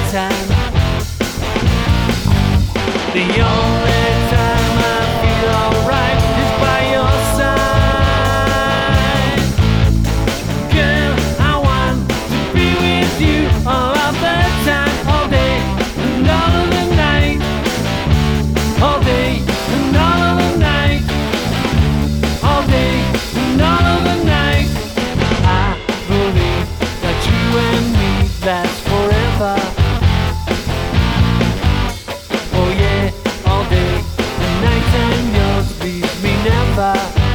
time. The only time I feel alright is by your side. Girl, I want to be with you all of the time, all day and all of the night. All day and all of the night. All day and all of the night. I believe that you and me last forever. Oh yeah, all day and night, and yours leaves me never.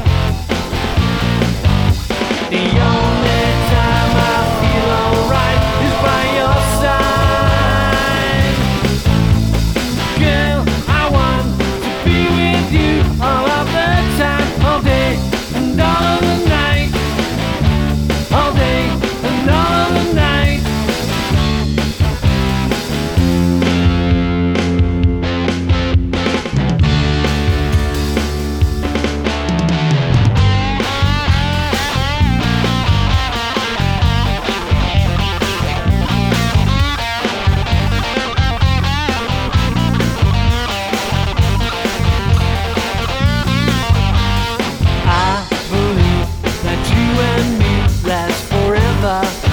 The only time I feel alright is by your side. Girl, I want to be with you all of the time, all day and all of the night. All day and all of the night. I believe that you and me last forever.